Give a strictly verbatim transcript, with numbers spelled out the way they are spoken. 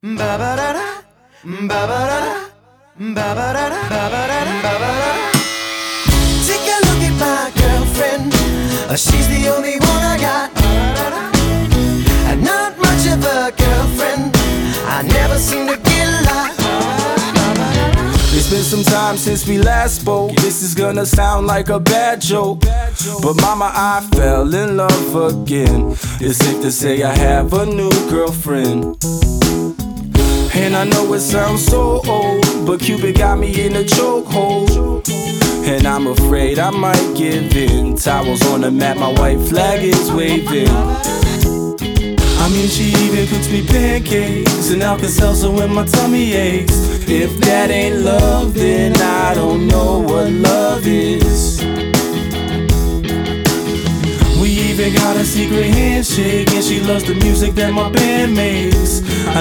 Ba-ba-da-da, ba-ba-da-da, ba-ba-da-da, ba-ba-da-da, ba-ba-da-da. Take a look at my girlfriend, uh, she's the only one I got. And not much of a girlfriend, I never seem to get a lot. It's been some time since we last spoke. This is gonna sound like a bad joke, but mama, I fell in love again. It's safe to say I have a new girlfriend. And I know it sounds so old, but Cupid got me in a chokehold. And I'm afraid I might give in. Towels on the mat, my white flag is waving. I mean, she even cooks me pancakes and Alka-Seltzer when my tummy aches. If that ain't love, then I don't know what love is. We even got a secret handshake, and she loves the music that my band makes. I